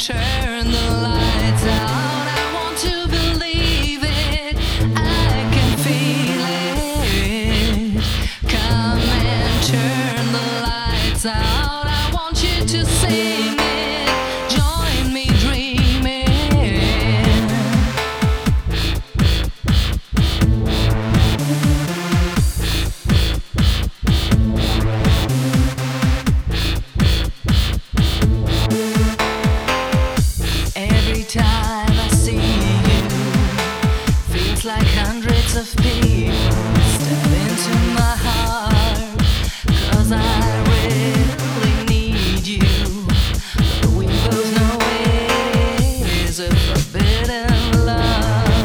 turn the lights out. I want to believe it, I can feel it. Come and turn the lights out. I want you to sing it, join me dreaming. Every time I see you, feels like hundreds of people step into my heart. 'Cause I really need you, but we both know it is a forbidden love.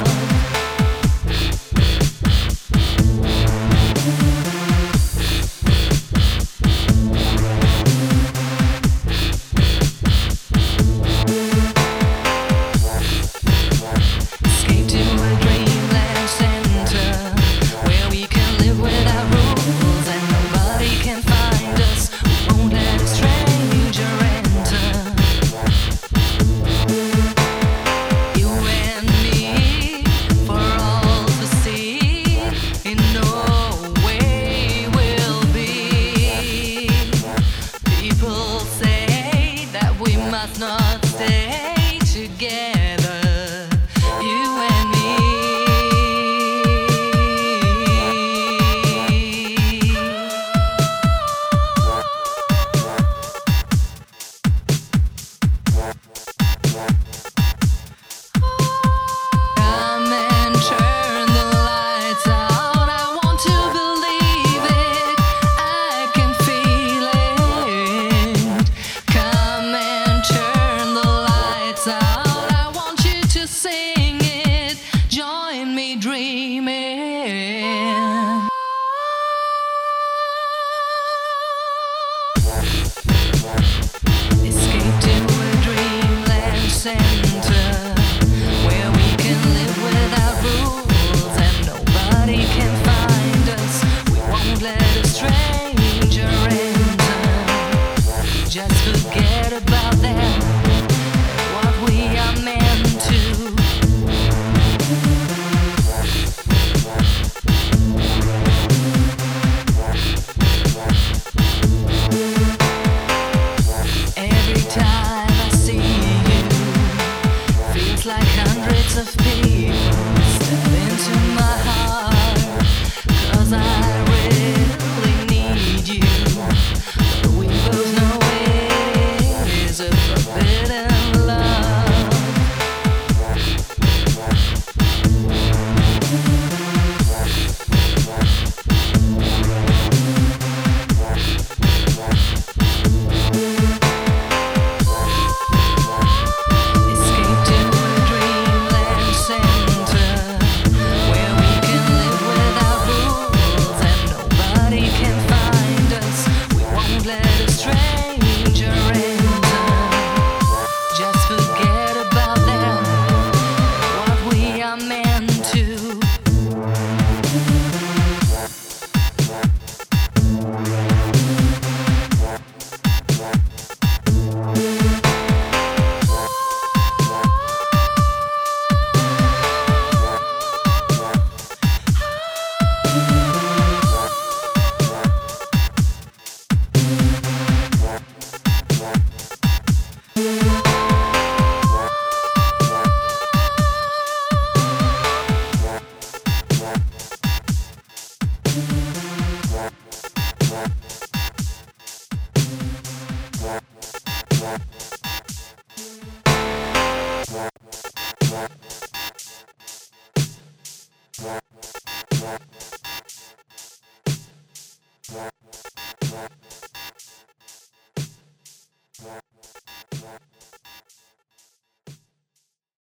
Escape to a dreamland center where we can live without rules and nobody can find us. We won't let a stranger enter. You and me for all to see. In no way will be. People say that we must not stay together. You and me. Come and turn the lights out. I want to believe it, I can feel it. Come and turn the lights out. I want you to sing it, join me dreaming. Escape to a dreamland center where we can live without rules and nobody can find us. We won't let a stranger enter. Just forget about them and what we are meant to. Every time I see you, feels like hundreds of people step into my heart. 'Cause I really need you, but we both know it is a forbidden love. Escape to a dreamland center where we can live without rules and nobody can find us. We won't let a stranger enter. Just forget about them and what we are meant to. Yeah.